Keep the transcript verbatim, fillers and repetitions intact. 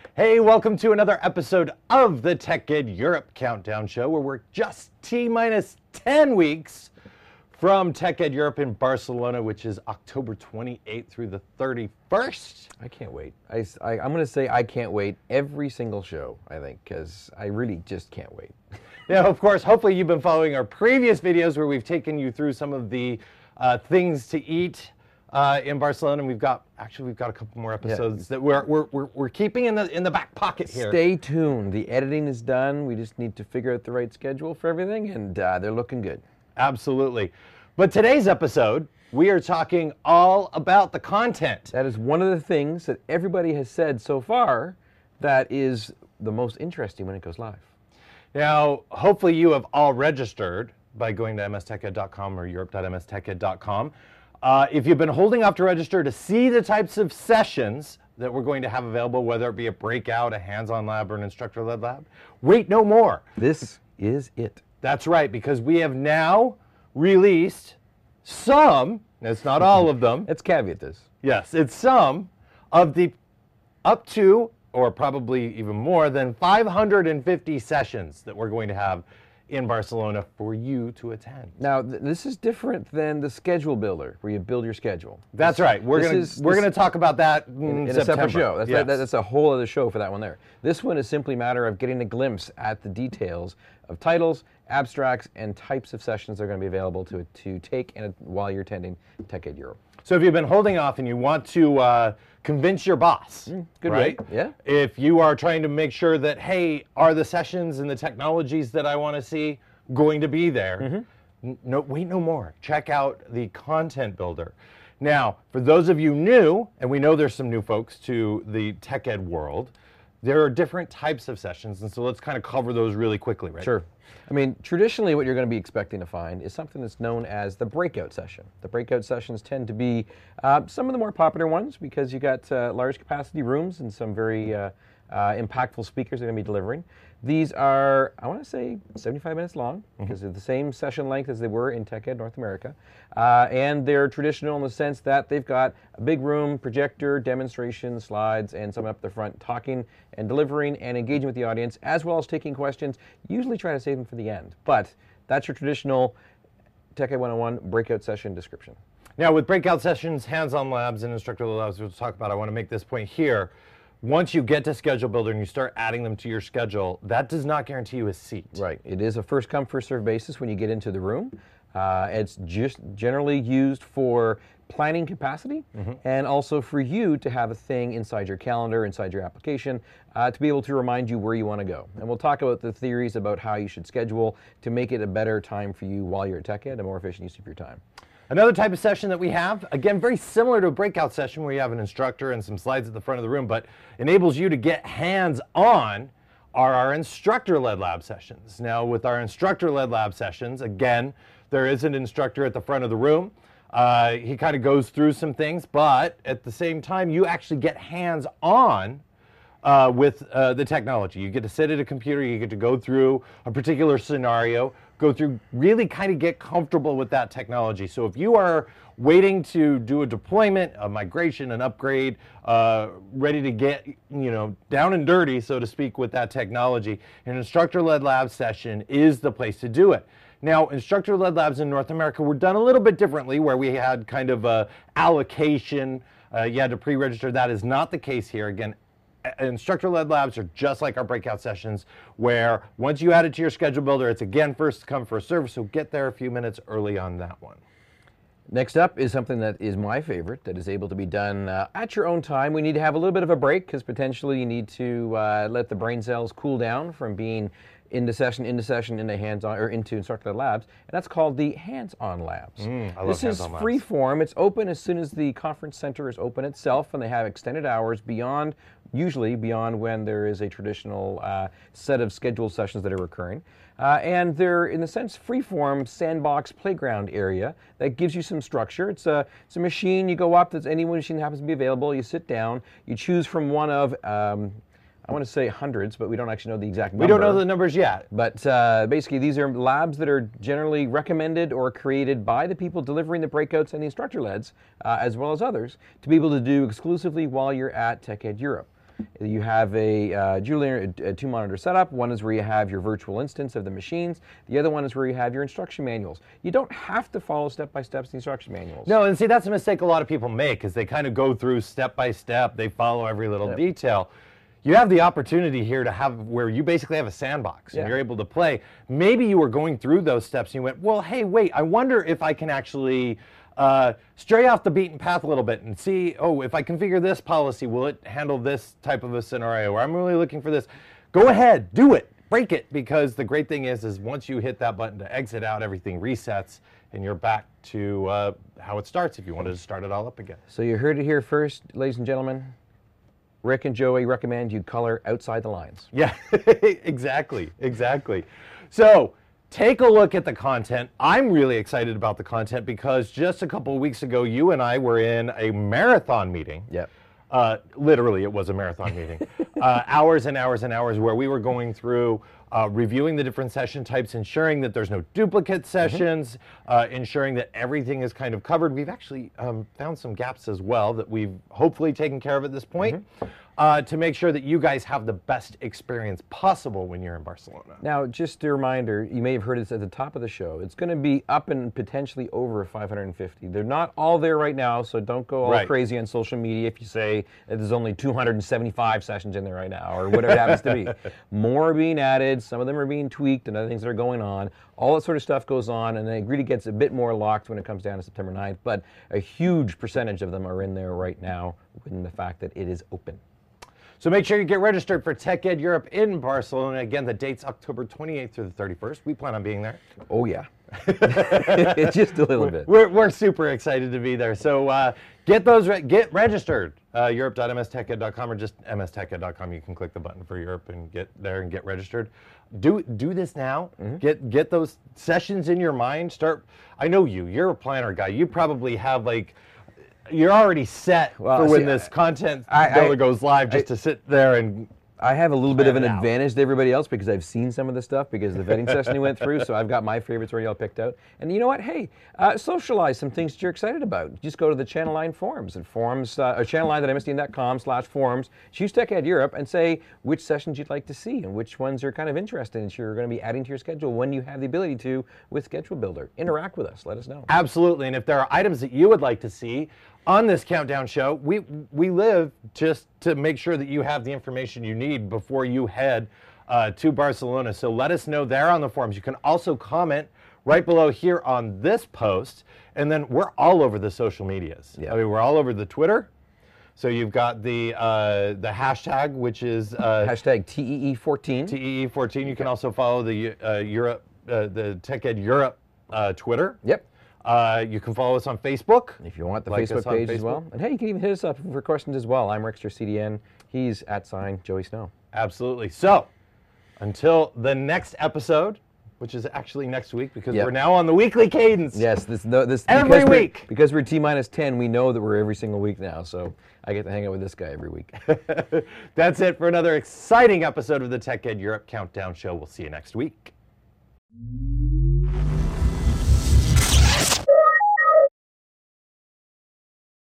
Hey, welcome to another episode of the TechEd Europe Countdown Show, where we're just T-minus ten weeks from TechEd Europe in Barcelona, which is October twenty-eighth through the thirty-first. I can't wait. I, I, I'm going to say I can't wait every single show, I think, because I really just can't wait. Now, of course, hopefully you've been following our previous videos where we've taken you through some of the uh, things to eat uh, in Barcelona, and we've got, actually, we've got a couple more episodes yeah. that we're, we're, we're, we're keeping in the, in the back pocket here. Stay tuned. The editing is done. We just need to figure out the right schedule for everything, and uh, they're looking good. Absolutely. But today's episode, we are talking all about the content. That is one of the things that everybody has said so far that is the most interesting when it goes live. Now, hopefully you have all registered by going to m s tech ed dot com or europe dot m s tech ed dot com. Uh, if you've been holding off to register to see the types of sessions that we're going to have available, whether it be a breakout, a hands-on lab, or an instructor-led lab, wait no more. This is it. That's right, because we have now released some, it's not all of them. Let's caveat this. Yes, it's some of the up to, or probably even more than five hundred fifty sessions that we're going to have in Barcelona for you to attend. Now, th this is different than the schedule builder, where you build your schedule. That's this, right. We're going to we're going to talk about that in, in, in September. a separate show. That's, yes. that, that's a whole other show for that one there. This one is simply a matter of getting a glimpse at the details of titles, abstracts, and types of sessions that are going to be available to to take in a, while you're attending TechEd Europe. So if you've been holding off and you want to uh, convince your boss, mm, good right? Way. Yeah. If you are trying to make sure that, hey, are the sessions and the technologies that I want to see going to be there? Mm-hmm. No, wait no more. Check out the content builder. Now, for those of you new, and we know there's some new folks to the TechEd world, there are different types of sessions, and so let's kind of cover those really quickly, right? Sure. I mean, traditionally what you're going to be expecting to find is something that's known as the breakout session. The breakout sessions tend to be uh, some of the more popular ones because you got uh, large capacity rooms and some very uh, uh, impactful speakers that are going to be delivering. These are, I want to say, seventy-five minutes long, because mm-hmm. they're the same session length as they were in TechEd North America. Uh, and they're traditional in the sense that they've got a big room, projector, demonstration, slides, and someone up the front talking and delivering and engaging with the audience, as well as taking questions. Usually try to save them for the end. But that's your traditional TechEd one oh one breakout session description. Now, with breakout sessions, hands-on labs, and instructor labs, we'll talk about, I want to make this point here. Once you get to Schedule Builder and you start adding them to your schedule, that does not guarantee you a seat. Right. It is a first come, first served basis when you get into the room. Uh, it's just generally used for planning capacity mm-hmm. and also for you to have a thing inside your calendar, inside your application, uh, to be able to remind you where you want to go. And we'll talk about the theories about how you should schedule to make it a better time for you while you're at TechEd, a more efficient use of your time. Another type of session that we have, again, very similar to a breakout session where you have an instructor and some slides at the front of the room, but enables you to get hands-on, are our instructor-led lab sessions. Now, with our instructor-led lab sessions, again, there is an instructor at the front of the room. Uh, he kind of goes through some things, but at the same time, you actually get hands-on uh, with uh, the technology. You get to sit at a computer, you get to go through a particular scenario, go through, really kind of get comfortable with that technology. So if you are waiting to do a deployment, a migration, an upgrade, uh, ready to get, you know, down and dirty, so to speak, with that technology, an instructor-led lab session is the place to do it. Now, instructor-led labs in North America were done a little bit differently, where we had kind of a allocation. Uh, you had to pre-register. That is not the case here. Again, instructor-led labs are just like our breakout sessions, where once you add it to your schedule builder, it's again first come, first serve, so get there a few minutes early on that one. Next up is something that is my favorite, that is able to be done uh, at your own time. We need to have a little bit of a break, because potentially you need to uh, let the brain cells cool down from being into session, into session, into hands-on, or into instructor-led labs, and that's called the hands-on labs. Mm, I love this is free form. It's open as soon as the conference center is open itself, and they have extended hours beyond, usually beyond when there is a traditional uh, set of scheduled sessions that are occurring. Uh, and they're, in a sense, free-form sandbox playground area that gives you some structure. It's a, it's a machine. You go up. That's any machine that happens to be available. You sit down. You choose from one of um, I want to say hundreds, but we don't actually know the exact number. We don't know the numbers yet. But uh, basically, these are labs that are generally recommended or created by the people delivering the breakouts and the instructor-leds, uh, as well as others, to be able to do exclusively while you're at TechEd Europe. You have a uh, Julian a, a two monitor setup. One is where you have your virtual instance of the machines. The other one is where you have your instruction manuals. You don't have to follow step by step the instruction manuals. No, and see, that's a mistake a lot of people make, is they kind of go through step by step. They follow every little Yep. detail. You have the opportunity here to have where you basically have a sandbox Yeah. and you're able to play. Maybe you were going through those steps and you went, well, hey, wait, I wonder if I can actually uh, stray off the beaten path a little bit and see, oh, if I configure this policy, will it handle this type of a scenario? Or I'm really looking for this. Go ahead, do it, break it, because the great thing is, is once you hit that button to exit out, everything resets and you're back to uh, how it starts if you wanted to start it all up again. So you heard it here first, ladies and gentlemen. Rick and Joey recommend you color outside the lines. Yeah, exactly, exactly. So take a look at the content. I'm really excited about the content because just a couple of weeks ago, you and I were in a marathon meeting. Yep. Uh, literally, it was a marathon meeting. Uh, hours and hours and hours where we were going through uh, reviewing the different session types, ensuring that there's no duplicate sessions, mm-hmm. uh, ensuring that everything is kind of covered. We've actually um, found some gaps as well that we've hopefully taken care of at this point. Mm-hmm. Uh, to make sure that you guys have the best experience possible when you're in Barcelona. Now, just a reminder, you may have heard this at the top of the show. It's going to be up and potentially over five hundred fifty. They're not all there right now, so don't go all right. crazy on social media if you say that there's only two hundred seventy-five sessions in there right now, or whatever it happens to be. More are being added, some of them are being tweaked, and other things that are going on. All that sort of stuff goes on, and it really gets a bit more locked when it comes down to September ninth, but a huge percentage of them are in there right now, given the fact that it is open. So make sure you get registered for TechEd Europe in Barcelona. Again, the date's October twenty-eighth through the thirty-first. We plan on being there. Oh, yeah. Just a little bit. We're, we're super excited to be there. So uh, get those, re get registered. Uh, Europe dot M S Tech Ed dot com or just M S Tech Ed dot com. You can click the button for Europe and get there and get registered. Do do this now. Mm-hmm. Get get those sessions in your mind. Start. I know you. You're a planner guy. You probably have like. You're already set well, for when see, this content I, builder I, goes live, just I, to sit there and. I have a little bit of an out. advantage to everybody else because I've seen some of the stuff because the vetting session you went through, so I've got my favorites already all picked out. And you know what? Hey, uh, socialize some things that you're excited about. Just go to the Channel Line forums at forums, uh, or channel line dot M S D N dot com slash forums, choose TechEd Europe, and say which sessions you'd like to see and which ones are kind of interesting and you're going to be adding to your schedule when you have the ability to with Schedule Builder. Interact with us. Let us know. Absolutely. And if there are items that you would like to see on this countdown show, we we live just to make sure that you have the information you need before you head uh, to Barcelona. So let us know there on the forums. You can also comment right below here on this post, and then we're all over the social medias. Yeah. I mean, we're all over the Twitter. So you've got the uh, the hashtag, which is uh, hashtag T E E fourteen. T E E fourteen. You can also follow the uh, Europe, uh, the TechEd Europe uh, Twitter. Yep. Uh, you can follow us on Facebook. If you want the like Facebook page Facebook. as well. And hey, you can even hit us up for questions as well. I'm Rickster C D N. He's at sign Joey Snow. Absolutely. So, until the next episode, which is actually next week because yep. we're now on the weekly cadence. Yes, this no, this every because week. We're, because we're T minus ten, we know that we're every single week now. So I get to hang out with this guy every week. That's it for another exciting episode of the TechEd Europe Countdown Show. We'll see you next week.